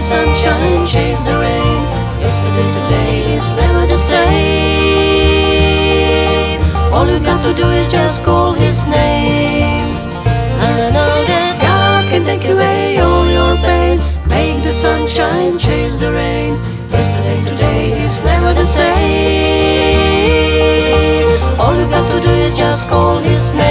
sunshine, chase the rain. Yesterday, today is never the same. All you got to do is just call His name. And I know that God can take away all your pain, make the sunshine, chase the rain. Yesterday, today is never the same. All you got to do is just call His name.